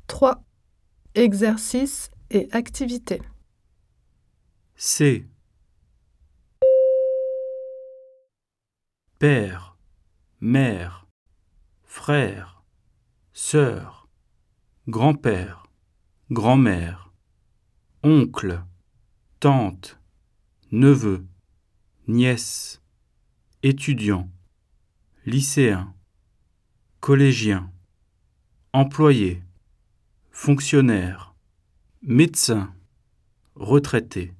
3. Exercices et activités. C. Père, mère, frère, sœur, grand-père, grand-mère, oncle, tante, neveu, nièce, étudiant, lycéen, collégien, employé, fonctionnaire, médecin, retraité.